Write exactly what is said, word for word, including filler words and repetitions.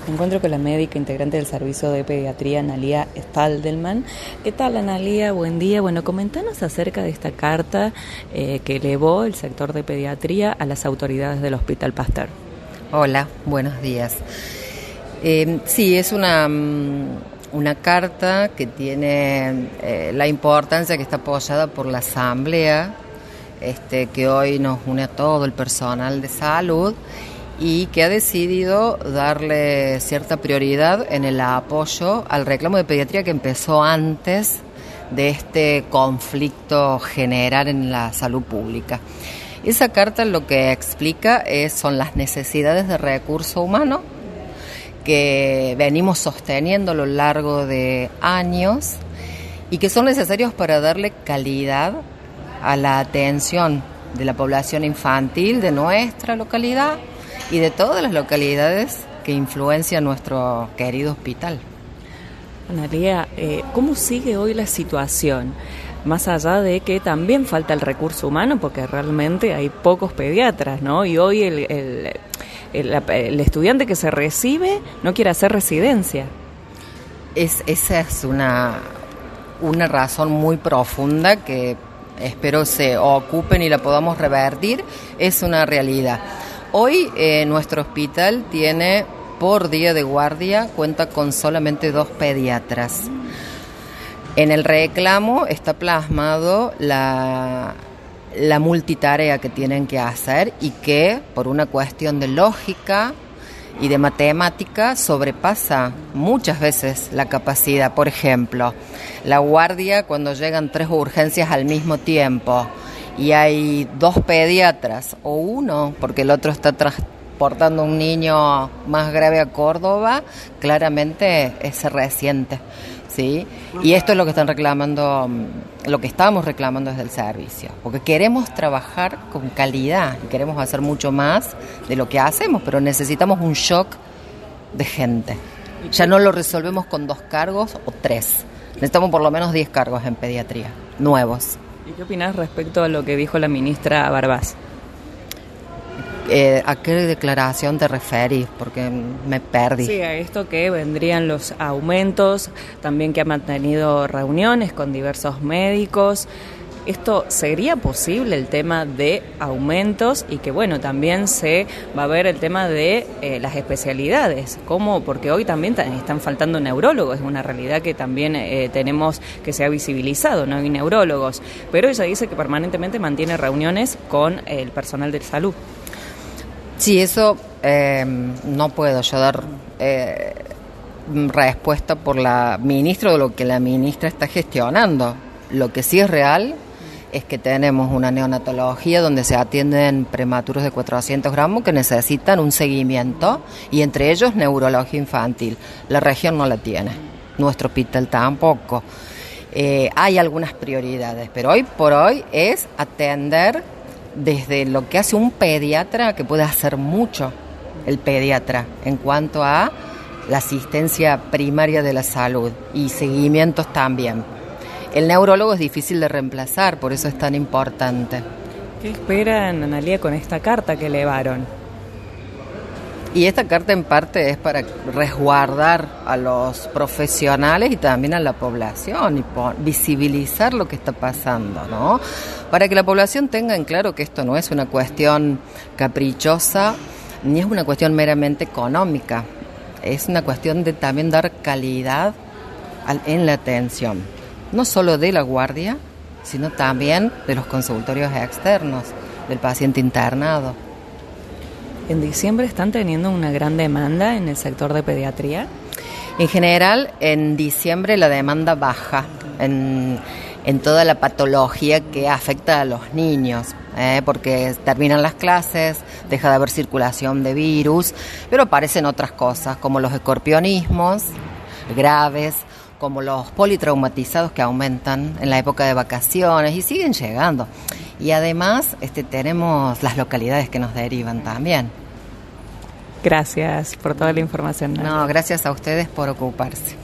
Me encuentro con la médica integrante del servicio de pediatría, Analía Staldelman. ¿Qué tal, Analía? Buen día. Bueno, comentanos acerca de esta carta eh, que elevó el sector de pediatría a las autoridades del Hospital Pasteur. Hola, buenos días. Eh, sí, es una, una carta que tiene eh, la importancia que está apoyada por la Asamblea, este, que hoy nos une a todo el personal de salud y que ha decidido darle cierta prioridad en el apoyo al reclamo de pediatría que empezó antes de este conflicto general en la salud pública. Esa carta lo que explica es, son las necesidades de recurso humano que venimos sosteniendo a lo largo de años y que son necesarios para darle calidad a la atención de la población infantil de nuestra localidad y de todas las localidades que influencian nuestro querido hospital. Analía, eh, ¿cómo sigue hoy la situación? Más allá de que también falta el recurso humano, porque realmente hay pocos pediatras, ¿no? Y hoy el, el, el, el estudiante que se recibe no quiere hacer residencia. Es, esa es una, una razón muy profunda que espero se ocupen y la podamos revertir. Es una realidad. Hoy eh, nuestro hospital tiene, por día de guardia, cuenta con solamente dos pediatras. En el reclamo está plasmado la, la multitarea que tienen que hacer y que, por una cuestión de lógica y de matemática, sobrepasa muchas veces la capacidad. Por ejemplo, la guardia, cuando llegan tres urgencias al mismo tiempo y hay dos pediatras o uno, porque el otro está transportando a un niño más grave a Córdoba, claramente se resiente, ¿sí? Y esto es lo que están reclamando, lo que estamos reclamando desde el servicio, porque queremos trabajar con calidad, queremos hacer mucho más de lo que hacemos, pero necesitamos un shock de gente. Ya no lo resolvemos con dos cargos o tres, necesitamos por lo menos diez cargos en pediatría, nuevos. ¿Y qué opinás respecto a lo que dijo la ministra Barbás? Eh, ¿A qué declaración te referís? Porque me perdí. Sí, a esto que vendrían los aumentos, también que ha mantenido reuniones con diversos médicos. ¿Esto sería posible, el tema de aumentos? Y que bueno, también se va a ver el tema de eh, las especialidades. ¿Cómo? Porque hoy también t- están faltando neurólogos, es una realidad que también eh, tenemos que se ha visibilizado, no hay neurólogos. Pero ella dice que permanentemente mantiene reuniones con el personal de salud. Sí, eso eh, no puedo yo dar eh, respuesta por la ministra o lo que la ministra está gestionando. Lo que sí es real es que tenemos una neonatología donde se atienden prematuros de cuatrocientos gramos que necesitan un seguimiento y entre ellos neurología infantil. La región no la tiene, nuestro hospital tampoco. Eh, hay algunas prioridades, pero hoy por hoy es atender desde lo que hace un pediatra, que puede hacer mucho el pediatra en cuanto a la asistencia primaria de la salud y seguimientos también. El neurólogo es difícil de reemplazar, por eso es tan importante. ¿Qué esperan, Analía, con esta carta que elevaron? Y esta carta en parte es para resguardar a los profesionales y también a la población y por visibilizar lo que está pasando, ¿no? Para que la población tenga en claro que esto no es una cuestión caprichosa ni es una cuestión meramente económica, es una cuestión de también dar calidad al, en la atención, no solo de la guardia, sino también de los consultorios externos, del paciente internado. ¿En diciembre están teniendo una gran demanda en el sector de pediatría? En general, en diciembre la demanda baja en, en toda la patología que afecta a los niños, eh, porque terminan las clases, deja de haber circulación de virus, pero aparecen otras cosas como los escorpionismos graves, como los politraumatizados que aumentan en la época de vacaciones y siguen llegando. Y además este, tenemos las localidades que nos derivan también. Gracias por toda la información. No, gracias a ustedes por ocuparse.